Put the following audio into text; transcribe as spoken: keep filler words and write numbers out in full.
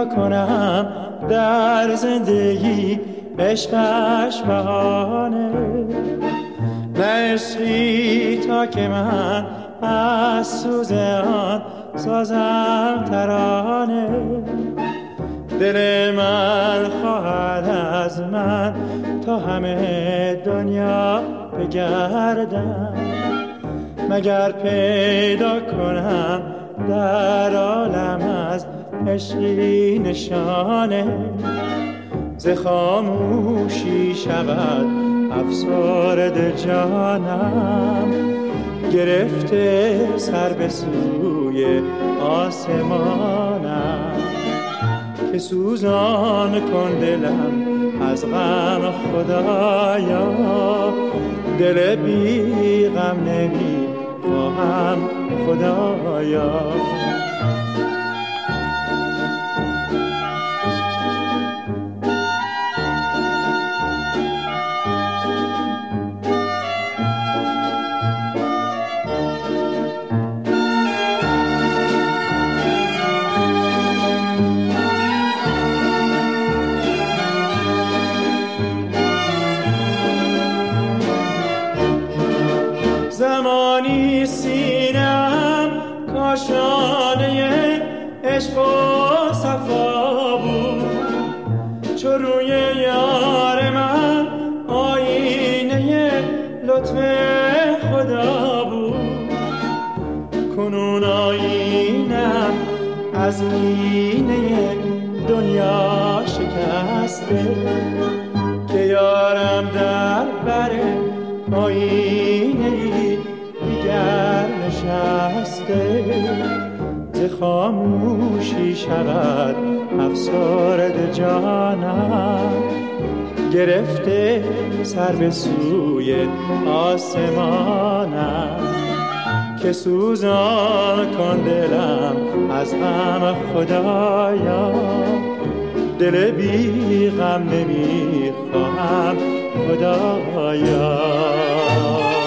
کنم در زندگی عشقش بهانه، نه عشقی تا که من از سوز آن سازم ترانه. دل من خواهد از من تا همه دنیا بگردم، مگر پیدا کنم در عالم از عشقی نشانه. ز خاموشی شود افسرده جانم، گرفته سر به سوی آسمانم. که سوزان کن دلم از غم خدایا، دل بی غم نمی خواهم خدایا. زمانی سینم کاشانه عشق و صفا بود، چو روی یار من آینه لطف خدا بود. کنون آینم از کینه دنیا شکسته، که یارم در بر آینه دیگر نشسته. ز خاموشی شود افسرده جانم، گرفته سر به سوی آسمانم. که سوزان کن دلم از غم خدایا، دل بی غم نمی خواهم خدایا.